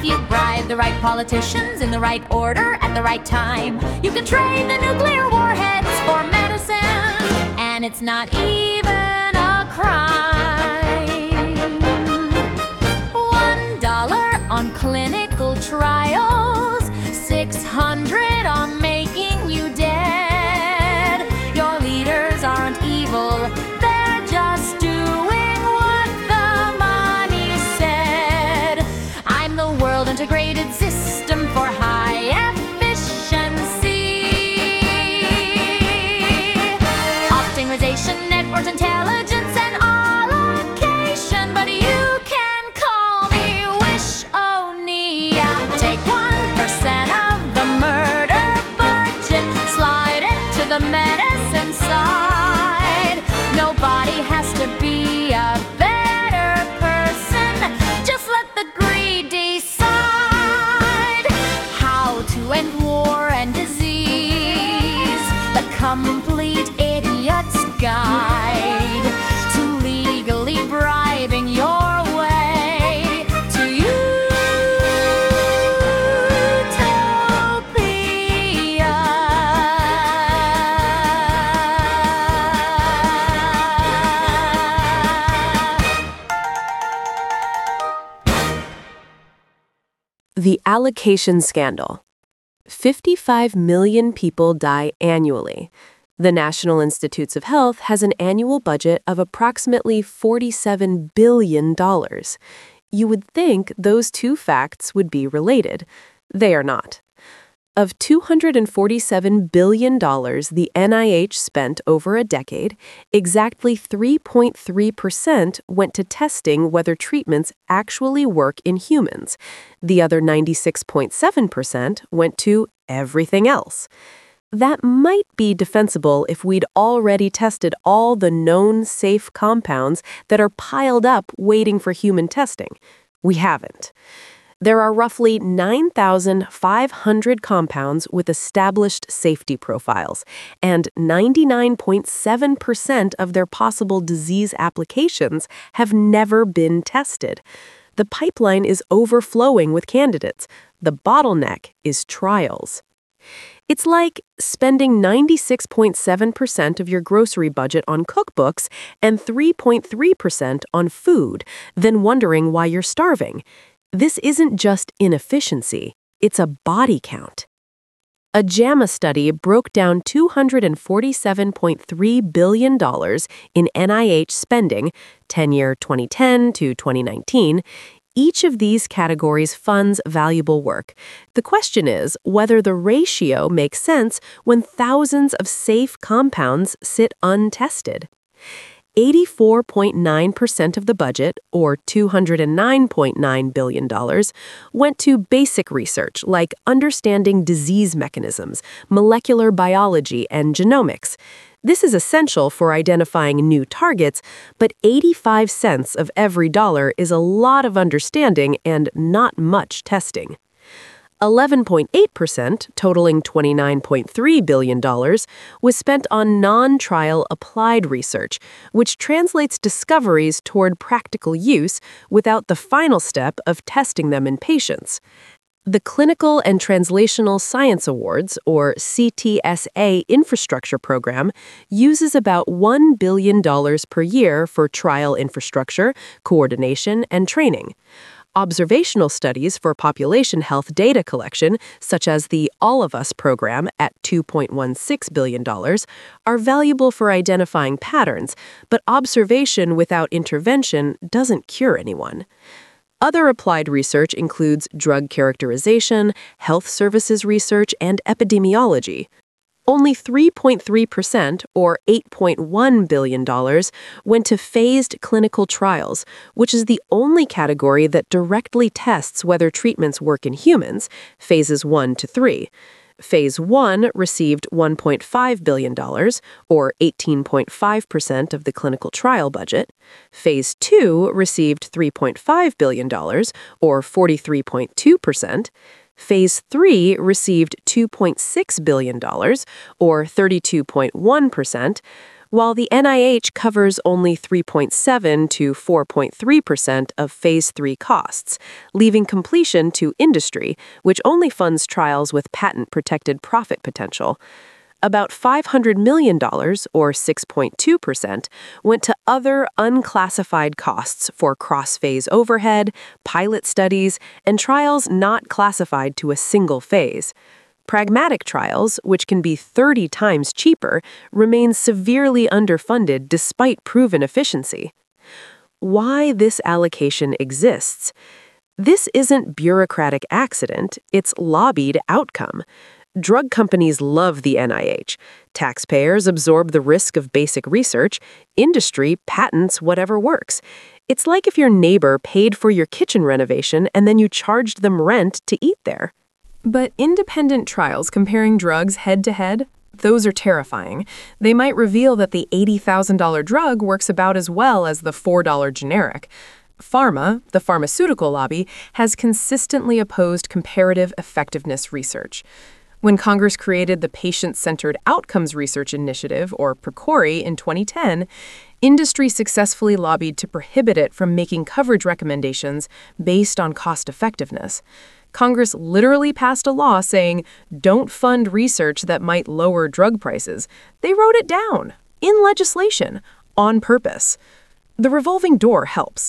If you bribe the right politicians in the right order at the right time, you can trade the nuclear warheads for medicine, and it's not even a crime. $1 on clinical trials, $600 on making you dead. Your leaders aren't evil, they're just doing what the money said. I'm the world integrated system for high efficiency. Optimization, network intelligence, and allocation. But you can call me Wish-O-Nia. Take 1% of the murder budget, slide it to the medicine side. Nobody has to be a better person. Just let the greed decide how to end war and disease. The complete idiot's guide to legally bribing your way to utopia. The allocation scandal. 55 million people die annually. The National Institutes of Health has an annual budget of approximately $47 billion. You would think those two facts would be related. They are not. Of $247 billion the NIH spent over a decade, exactly 3.3% went to testing whether treatments actually work in humans. The other 96.7% went to everything else. That might be defensible if we'd already tested all the known safe compounds that are piled up waiting for human testing. We haven't. There are roughly 9,500 compounds with established safety profiles, and 99.7% of their possible disease applications have never been tested. The pipeline is overflowing with candidates. The bottleneck is trials. It's like spending 96.7% of your grocery budget on cookbooks and 3.3% on food, then wondering why you're starving. This isn't just inefficiency, it's a body count. A JAMA study broke down $247.3 billion in NIH spending, tenure 2010 to 2019. Each of these categories funds valuable work. The question is whether the ratio makes sense when thousands of safe compounds sit untested. 84.9% of the budget, or $209.9 billion, went to basic research like understanding disease mechanisms, molecular biology, and genomics. This is essential for identifying new targets, but 85 cents of every dollar is a lot of understanding and not much testing. 11.8%, totaling $29.3 billion, was spent on non-trial applied research, which translates discoveries toward practical use without the final step of testing them in patients. The Clinical and Translational Science Awards, or CTSA infrastructure program, uses about $1 billion per year for trial infrastructure, coordination, and training. Observational studies for population health data collection, such as the All of Us program at $2.16 billion, are valuable for identifying patterns, but observation without intervention doesn't cure anyone. Other applied research includes drug characterization, health services research, and epidemiology. Only 3.3%, or $8.1 billion, went to phased clinical trials, which is the only category that directly tests whether treatments work in humans, phases 1 to 3. Phase 1 received $1.5 billion, or 18.5% of the clinical trial budget. Phase 2 received $3.5 billion, or 43.2%. Phase 3 received $2.6 billion, or 32.1%, while the NIH covers only 3.7 to 4.3% of Phase 3 costs, leaving completion to industry, which only funds trials with patent-protected profit potential. About $500 million, or 6.2%, went to other unclassified costs for cross-phase overhead, pilot studies, and trials not classified to a single phase. Pragmatic trials, which can be 30 times cheaper, remain severely underfunded despite proven efficiency. Why this allocation exists? This isn't bureaucratic accident, it's lobbied outcome. Drug companies love the NIH. Taxpayers absorb the risk of basic research. Industry patents whatever works. It's like if your neighbor paid for your kitchen renovation and then you charged them rent to eat there. But independent trials comparing drugs head-to-head, those are terrifying. They might reveal that the $80,000 drug works about as well as the $4 generic. Pharma, the pharmaceutical lobby, has consistently opposed comparative effectiveness research. When Congress created the Patient-Centered Outcomes Research Initiative, or PCORI, in 2010, industry successfully lobbied to prohibit it from making coverage recommendations based on cost-effectiveness. Congress literally passed a law saying, don't fund research that might lower drug prices. They wrote it down, in legislation, on purpose. The revolving door helps.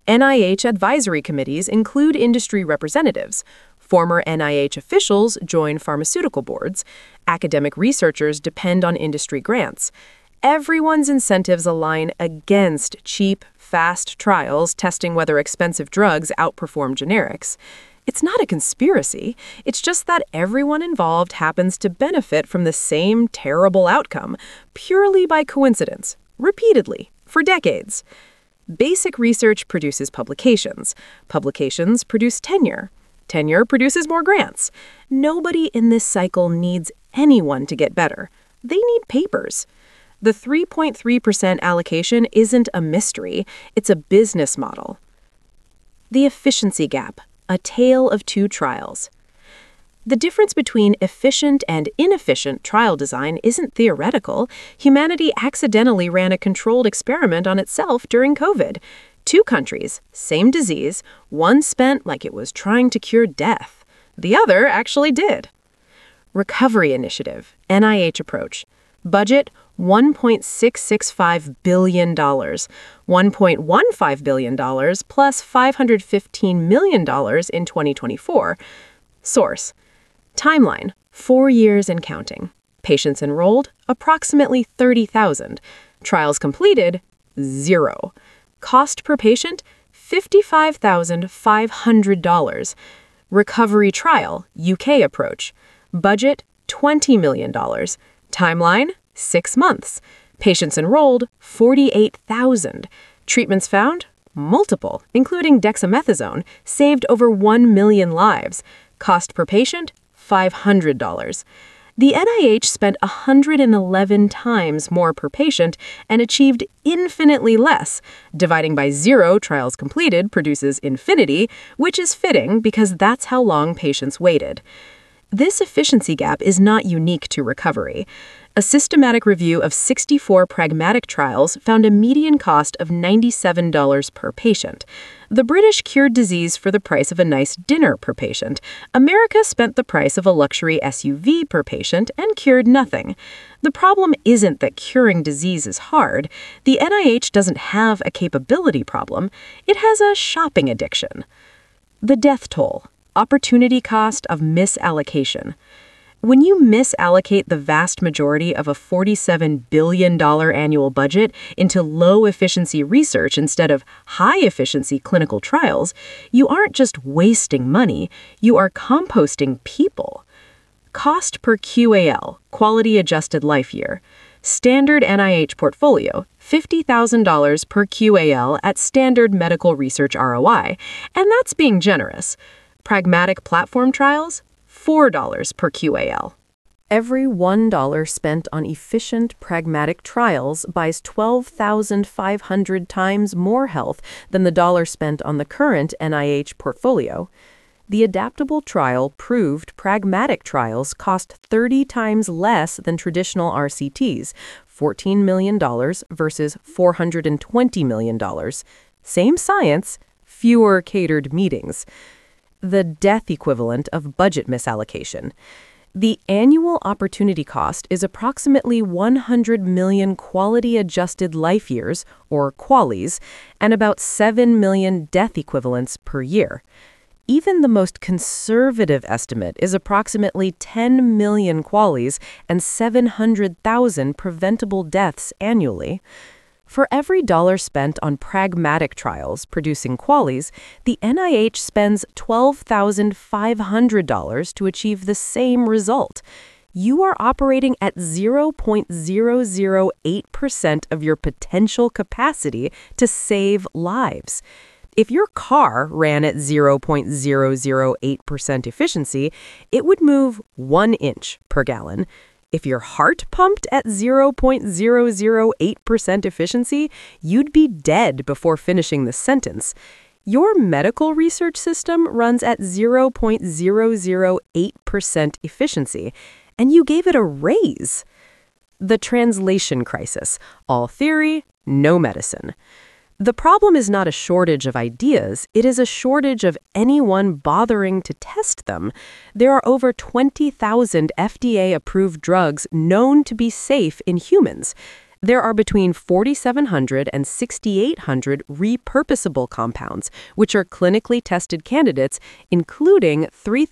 NIH advisory committees include industry representatives. Former NIH officials join pharmaceutical boards. Academic researchers depend on industry grants. Everyone's incentives align against cheap, fast trials testing whether expensive drugs outperform generics. It's not a conspiracy. It's just that everyone involved happens to benefit from the same terrible outcome, purely by coincidence, repeatedly, for decades. Basic research produces publications. Publications produce tenure. Tenure produces more grants. Nobody in this cycle needs anyone to get better. They need papers. The 3.3% allocation isn't a mystery. It's a business model. The efficiency gap, a tale of two trials. The difference between efficient and inefficient trial design isn't theoretical. Humanity accidentally ran a controlled experiment on itself during COVID. 2 countries, same disease, one spent like it was trying to cure death. The other actually did. Recovery Initiative, NIH approach. Budget, $1.665 billion. $1.15 billion plus $515 million in 2024. Source. Timeline, 4 years and counting. Patients enrolled, approximately 30,000. Trials completed, 0. Cost per patient, $55,500. Recovery trial, UK approach. Budget, $20 million. Timeline, 6 months. Patients enrolled, 48,000. Treatments found, multiple, including dexamethasone, saved over 1 million lives. Cost per patient, $500. The NIH spent 111 times more per patient and achieved infinitely less. Dividing by 0 trials completed produces infinity, which is fitting because that's how long patients waited. This efficiency gap is not unique to recovery. A systematic review of 64 pragmatic trials found a median cost of $97 per patient. The British cured disease for the price of a nice dinner per patient. America spent the price of a luxury SUV per patient and cured nothing. The problem isn't that curing disease is hard. The NIH doesn't have a capability problem. It has a shopping addiction. The death toll, opportunity cost of misallocation. When you misallocate the vast majority of a $47 billion annual budget into low-efficiency research instead of high-efficiency clinical trials, you aren't just wasting money, you are composting people. Cost per QAL, Quality Adjusted Life Year. Standard NIH portfolio, $50,000 per QAL at standard medical research ROI, and that's being generous. Pragmatic platform trials, $4 per QAL. Every $1 spent on efficient, pragmatic trials buys 12,500 times more health than the dollar spent on the current NIH portfolio. The adaptable trial proved pragmatic trials cost 30 times less than traditional RCTs, $14 million versus $420 million. Same science, fewer catered meetings. The death equivalent of budget misallocation. The annual opportunity cost is approximately 100 million quality-adjusted life years, or QALYs, and about 7 million death equivalents per year. Even the most conservative estimate is approximately 10 million QALYs and 700,000 preventable deaths annually. For every dollar spent on pragmatic trials producing QALYs, the NIH spends $12,500 to achieve the same result. You are operating at 0.008% of your potential capacity to save lives. If your car ran at 0.008% efficiency, it would move 1 inch per gallon. If your heart pumped at 0.008% efficiency, you'd be dead before finishing the sentence. Your medical research system runs at 0.008% efficiency, and you gave it a raise. The translation crisis. All theory, no medicine. The problem is not a shortage of ideas, it is a shortage of anyone bothering to test them. There are over 20,000 FDA-approved drugs known to be safe in humans. There are between 4,700 and 6,800 repurposable compounds, which are clinically tested candidates, including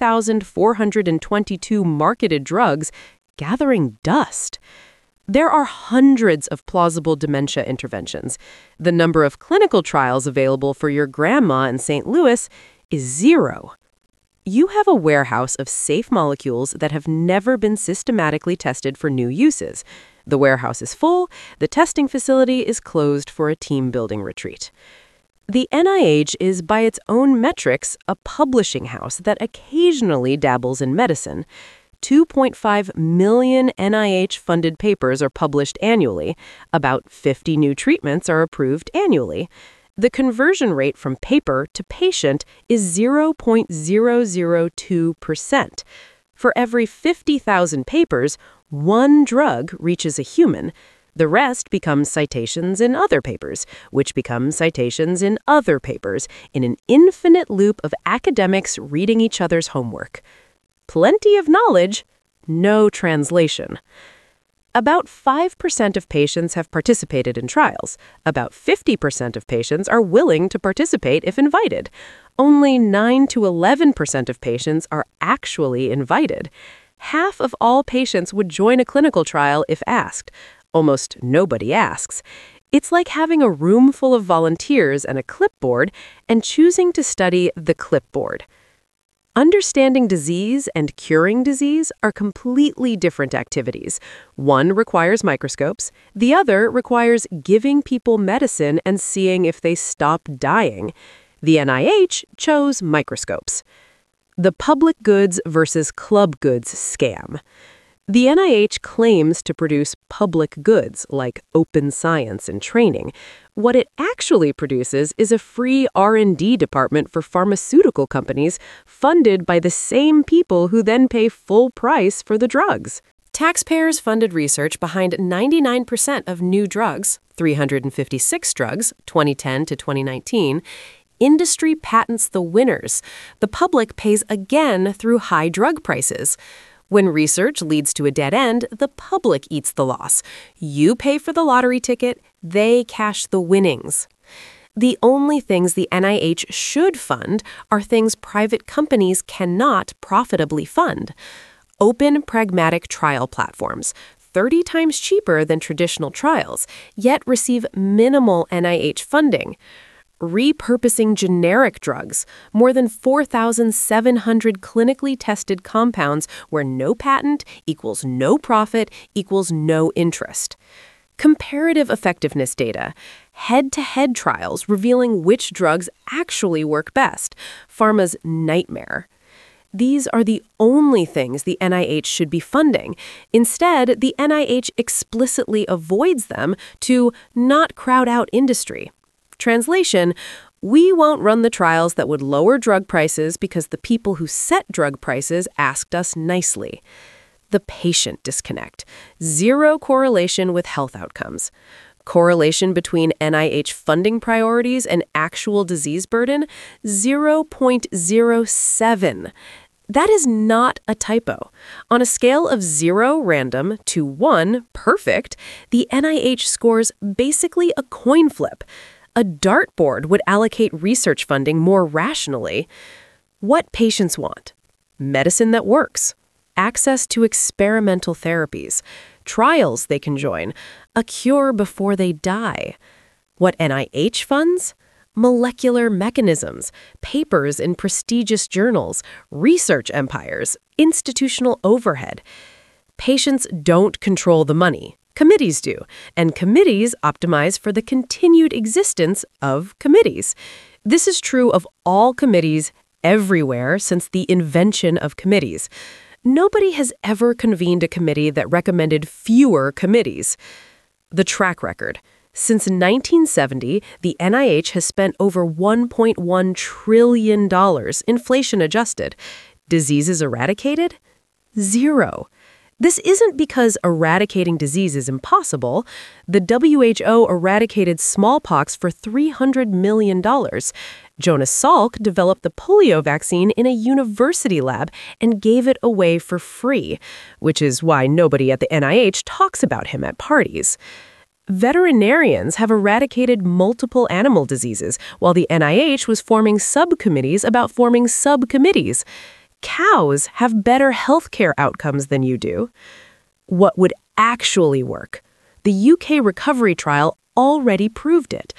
3,422 marketed drugs, gathering dust. There are hundreds of plausible dementia interventions. The number of clinical trials available for your grandma in St. Louis is 0. You have a warehouse of safe molecules that have never been systematically tested for new uses. The warehouse is full, the testing facility is closed for a team-building retreat. The NIH is, by its own metrics, a publishing house that occasionally dabbles in medicine. 2.5 million NIH-funded papers are published annually. About 50 new treatments are approved annually. The conversion rate from paper to patient is 0.002%. For every 50,000 papers, 1 drug reaches a human. The rest becomes citations in other papers, which become citations in other papers, in an infinite loop of academics reading each other's homework. Plenty of knowledge, no translation. About 5% of patients have participated in trials. About 50% of patients are willing to participate if invited. Only 9 to 11% of patients are actually invited. Half of all patients would join a clinical trial if asked. Almost nobody asks. It's like having a room full of volunteers and a clipboard and choosing to study the clipboard. Understanding disease and curing disease are completely different activities. One requires microscopes, the other requires giving people medicine and seeing if they stop dying. The NIH chose microscopes. The public goods versus club goods scam. The NIH claims to produce public goods like open science and training. What it actually produces is a free R&D department for pharmaceutical companies funded by the same people who then pay full price for the drugs. Taxpayers funded research behind 99% of new drugs, 356 drugs, 2010 to 2019. Industry patents the winners. The public pays again through high drug prices. When research leads to a dead end, the public eats the loss. You pay for the lottery ticket, they cash the winnings. The only things the NIH should fund are things private companies cannot profitably fund. Open, pragmatic trial platforms, 30 times cheaper than traditional trials, yet receive minimal NIH funding. Repurposing generic drugs, more than 4,700 clinically tested compounds where no patent equals no profit equals no interest. Comparative effectiveness data, head-to-head trials revealing which drugs actually work best, pharma's nightmare. These are the only things the NIH should be funding. Instead, the NIH explicitly avoids them to not crowd out industry. Translation, We won't run the trials that would lower drug prices because the people who set drug prices asked us nicely. The patient disconnect. Zero correlation with health outcomes. Correlation between NIH funding priorities and actual disease burden, 0.07. That is not a typo. On a scale of 0 random to 1 perfect, the NIH scores basically a coin flip. A dartboard would allocate research funding more rationally. What patients want? Medicine that works. Access to experimental therapies. Trials they can join. A cure before they die. What NIH funds? Molecular mechanisms, papers in prestigious journals, research empires, institutional overhead. Patients don't control the money. Committees do, and committees optimize for the continued existence of committees. This is true of all committees everywhere since the invention of committees. Nobody has ever convened a committee that recommended fewer committees. The track record. Since 1970, the NIH has spent over $1.1 trillion, inflation adjusted. Diseases eradicated? 0. This isn't because eradicating disease is impossible. The WHO eradicated smallpox for $300 million. Jonas Salk developed the polio vaccine in a university lab and gave it away for free, which is why nobody at the NIH talks about him at parties. Veterinarians have eradicated multiple animal diseases, while the NIH was forming subcommittees about forming subcommittees. Cows have better healthcare outcomes than you do. What would actually work? The UK recovery trial already proved it.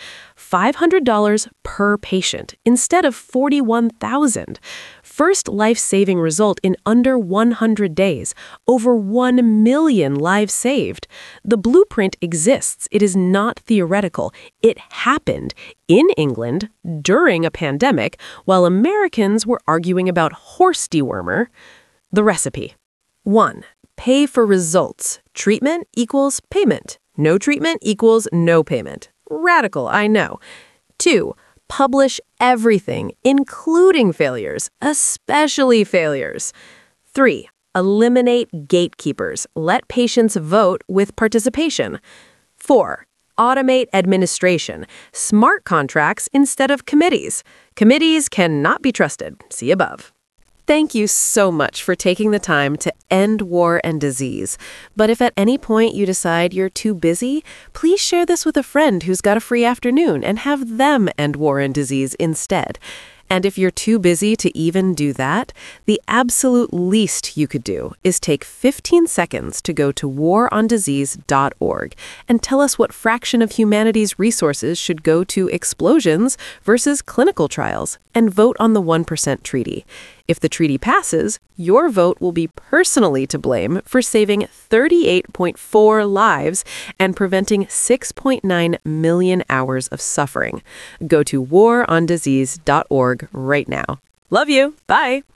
$500 per patient instead of $41,000. First life-saving result in under 100 days. Over 1 million lives saved. The blueprint exists. It is not theoretical. It happened in England during a pandemic while Americans were arguing about horse dewormer. The recipe. 1. Pay for results. Treatment equals payment. No treatment equals no payment. Radical, I know. 2. Publish everything, including failures, especially failures. 3. Eliminate gatekeepers. Let patients vote with participation. 4. Automate administration. Smart contracts instead of committees. Committees cannot be trusted. See above. Thank you so much for taking the time to end war and disease. But if at any point you decide you're too busy, please share this with a friend who's got a free afternoon and have them end war and disease instead. And if you're too busy to even do that, the absolute least you could do is take 15 seconds to go to warondisease.org and tell us what fraction of humanity's resources should go to explosions versus clinical trials, and vote on the 1% treaty. If the treaty passes, your vote will be personally to blame for saving 38.4 lives and preventing 6.9 million hours of suffering. Go to warondisease.org right now. Love you. Bye.